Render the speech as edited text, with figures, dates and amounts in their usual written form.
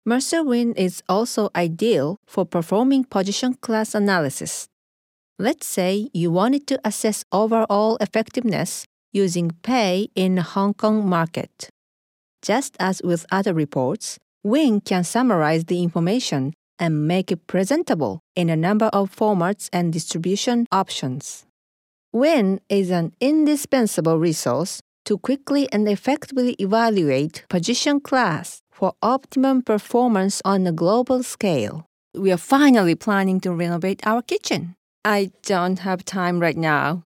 Mercer Win is also ideal for performing position class analysis. Let's say you wanted to assess overall effectiveness using pay in the Hong Kong market. Just as with other reports, Win can summarize the information and make it presentable in a number of formats and distribution options. Win is an indispensable resource to quickly and effectively evaluate position class for optimum performance on a global scale. We are finally planning to renovate our kitchen. I don't have time right now,